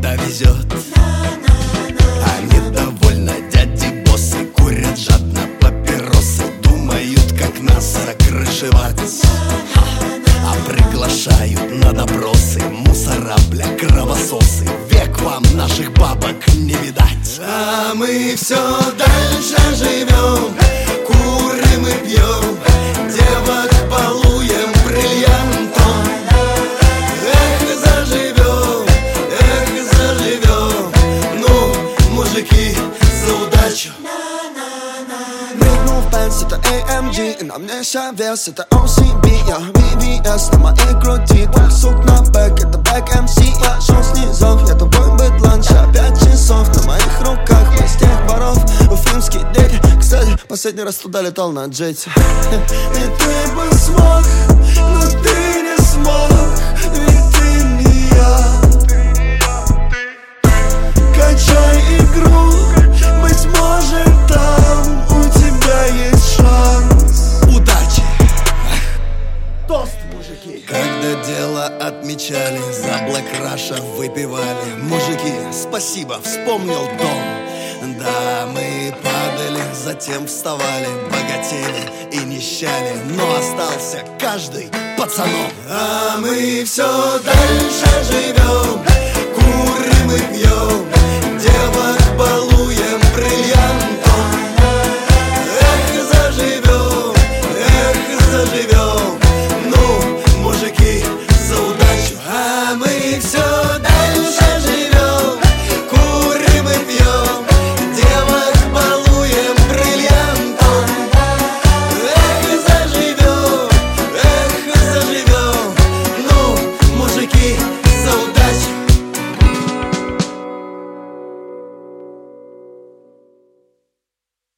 когда везет. Они довольно дяди-боссы, курят жадно папиросы, думают, как нас закрышевать. А приглашают на допросы мусора, бля, кровососы. Век вам наших бабок не видать. А мы все дальше живем, курим и пьем, девок балуем бриллиантом. Эх, заживем, ну, мужики, за удачу. Прыгнул в Benz, это AMG, и на мне вес, это OCB. Я VVS, на моей груди, твой сук на бэк, это бэк MC. Я шел снизов, я тобой быдлан, ща 5 часов на моих руках, из тех воров, уфимские дети. Кстати, последний раз туда летал на джете. И ты бы смог, но ты не смог, ведь ты не я. Качай игру, быть может там у тебя есть шанс. Удачи! Тост, мужики! Когда дело отмечали, за Black Russia выпивали. Мужики, спасибо, вспомнил дом. Да, мы падали, затем вставали, богатели и нищали, но остался каждый пацаном. А мы все дальше живем,